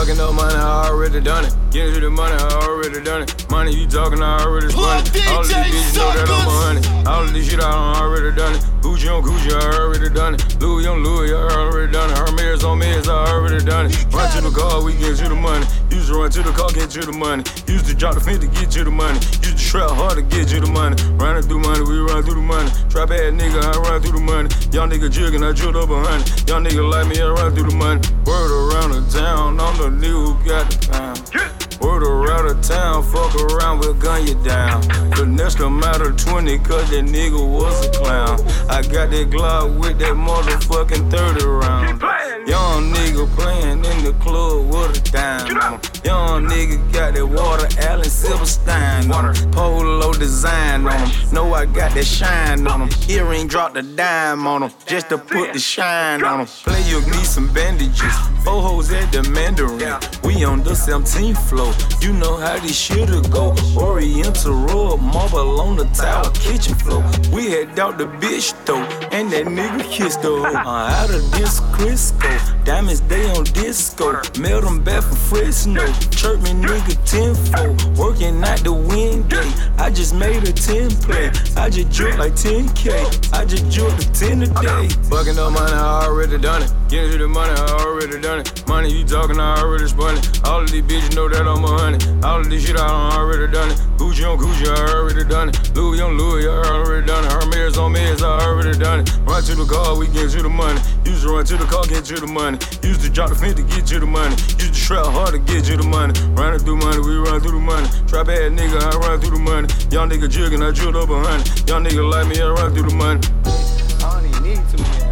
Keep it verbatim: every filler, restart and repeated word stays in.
Fucking up money, I already done it. Getting to the money, I already done it. Money you talking, I already spun it. All of these bitches know that I'm a honey. All of this shit I done already done it. Gucci on Gucci, I already done it. Louis on Louis, I already done it. Hermes on Mez, I already done it. Run to the car, we get you the money. Used to run to the car, get you the money. Used to drop the fence to get you the money. Used to trap hard to get you the money. Running through money, we run through the money. Trap ass nigga, I run through the money. Young nigga jigging, I drilled up a hundred. Young nigga like me, I run through the money. Word around the town, I'm the nigga who got the pound. Word around the town, fuck around, we'll gun you down. The next come out of twenty, cause that nigga was a clown. I got that Glock with that motherfucking thirty round. Young nigga playing in the club with a dime on him. Young nigga got that Water Allen Silverstein on him. Polo design on him. Know I got that shine on him. Earring dropped a dime on him, just to put the shine on him. Play you need some bandages. Four hoes at the Mandarin. We on the seventeenth floor. You know how this shit'll go. Oriental road, marble on the tower, kitchen floor. We had out the bitch though, and that nigga kissed the hoe. Uh, out of this Crisco, diamonds they on disco. Mailed them back from Fresno. Chirp me nigga tenfold. Working out the wind gate. I just made a ten play. I just drip like ten K. I just drip the ten a day. Fucking up money, I already done it. Getting to the money, I already done it. Money you talking, I already spun it. All of these bitches know that I'm a honey. All of this shit I done already done it. Gucci on Gucci, I already done it. Louis on Louis, I already done it. Hermes on Mez, I already done it. Run to the car, we get you the money. Used to run to the car, get you the money. Used to drop the fence to get you the money. Used to trap hard to get you the money. Running through money, we run through the money. Trap ass nigga, I run through the money. Young nigga jigging, I drilled up a hundred. Young nigga like me, I run through the money. I don't even need too many.